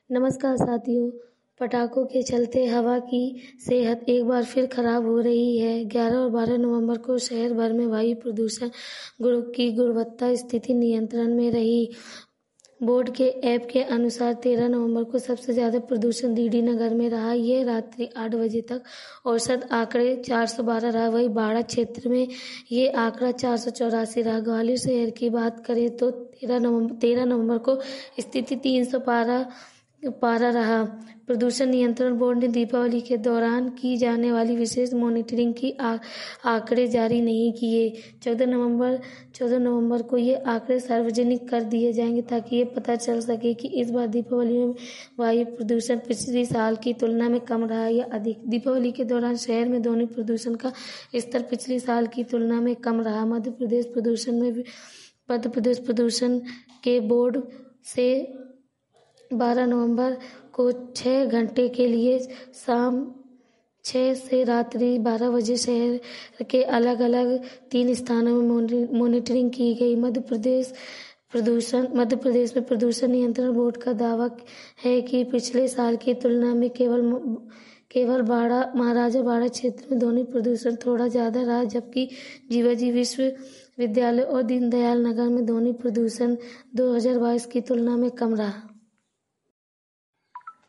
नमस्कार साथियों। पटाखों के चलते हवा की सेहत एक बार फिर खराब हो रही है। 11 और 12 नवंबर को शहर भर में वायु प्रदूषण की गुणवत्ता स्थिति नियंत्रण में रही। बोर्ड के ऐप के अनुसार 13 नवंबर को सबसे ज्यादा प्रदूषण डीडी नगर में रहा। यह रात्रि 8 बजे तक औसत आंकड़े 412 रहा। वही बाड़ा क्षेत्र में ये आंकड़ा 484 रहा। ग्वालियर शहर की बात करें तो 13 नवंबर को स्थिति 300 पारा रहा। प्रदूषण नियंत्रण बोर्ड ने दीपावली के दौरान की जाने वाली विशेष मॉनिटरिंग की आंकड़े जारी नहीं किए। 14 नवंबर को ये आंकड़े सार्वजनिक कर दिए जाएंगे ताकि ये पता चल सके कि इस बार दीपावली में वायु प्रदूषण पिछले साल की तुलना में कम रहा या अधिक। दीपावली के दौरान शहर में ध्वनि प्रदूषण का स्तर पिछले साल की तुलना में कम रहा। मध्य प्रदेश प्रदूषण के बोर्ड से 12 नवंबर को 6 घंटे के लिए शाम 6 से रात्रि 12 बजे शहर के अलग अलग 3 स्थानों में मॉनिटरिंग की गई। मध्य प्रदेश में प्रदूषण नियंत्रण बोर्ड का दावा है कि पिछले साल की तुलना में केवल महाराजा बाड़ा क्षेत्र में ध्वनि प्रदूषण थोड़ा ज्यादा रहा, जबकि जीवाजी विश्वविद्यालय और दीनदयाल नगर में ध्वनि प्रदूषण 2022 की तुलना में कम रहा।